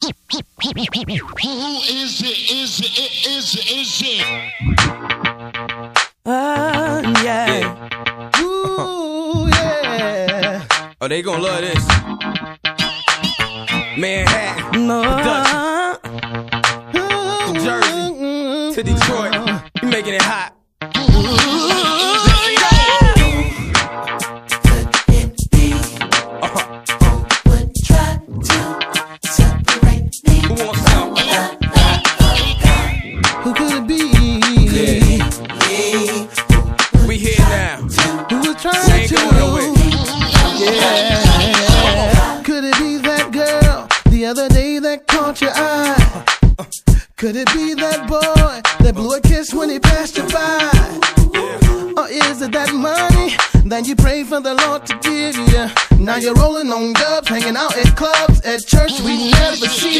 Yeah. Ooh, yeah. Oh, they gonna love this. Manhattan, from Jersey to Detroit, you making it hot. Who wants some? Who could it be? We here now. Who was trying We ain't to? going nowhere. Yeah. Could it be that girl the other day that caught your eye? Could it be that boy that blew a kiss when he passed you by? Or is it that money that you pray for the Lord to give you? Now you're rolling on dubs, hanging out at clubs, at church we never see